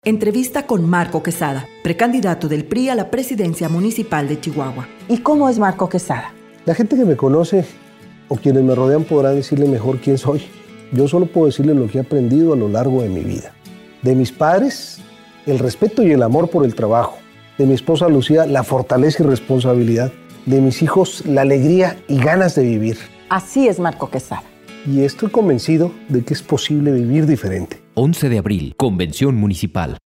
Entrevista con Marco Quesada, precandidato del PRI a la presidencia municipal de Chihuahua. ¿Y cómo es Marco Quesada? La gente que me conoce o quienes me rodean podrán decirle mejor quién soy. Yo solo puedo decirle lo que he aprendido a lo largo de mi vida. De mis padres, el respeto y el amor por el trabajo. De mi esposa Lucía, la fortaleza y responsabilidad. De mis hijos, la alegría y ganas de vivir. Así es Marco Quesada. Y estoy convencido de que es posible vivir diferente. 11 de abril, Convención Municipal.